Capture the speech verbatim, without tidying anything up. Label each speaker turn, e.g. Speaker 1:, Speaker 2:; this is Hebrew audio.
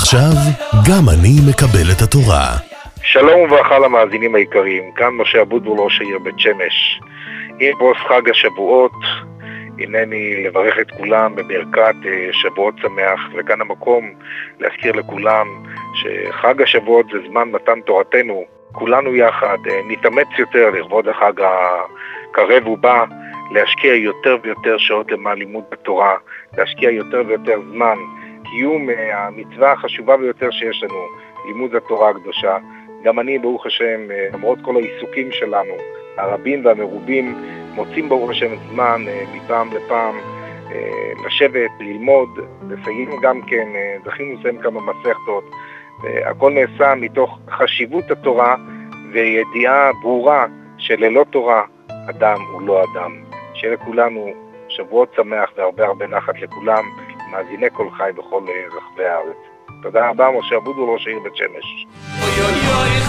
Speaker 1: ועכשיו, גם אני מקבל את התורה.
Speaker 2: שלום וברכה למאזינים היקרים, כאן משה אבוטבול, ראש העיר בית שמש. עם פרוץ חג השבועות, הנני לברך את כולם בברכת שבועות שמח, וכאן המקום להזכיר לכולם שחג השבועות זה זמן מתן תורתנו. כולנו יחד נתאמץ יותר לכבוד החג הקרב ובא, להשקיע יותר ויותר שעות למען לימוד התורה, להשקיע יותר ויותר זמן, קיום המצווה החשובה ביותר שיש לנו, לימוד התורה הקדושה. גם אני, ברוך השם, למרות כל העיסוקים שלנו, הרבים והמרובים, מוצאים ברוך השם זמן מפעם לפעם לשבת, ללמוד, לסיים גם כן, זכינו לסיים כמה מסכתות, הכל נעשה מתוך חשיבות התורה וידיעה ברורה שללא תורה אדם הוא לא אדם. שיהיה לכולנו שבועות שמח והרבה הרבה נחת לכולם, מאזיני כל חי בכל רחבי הארץ. תודה רבה, משה אבוטבול, ראש העיר בית שמש.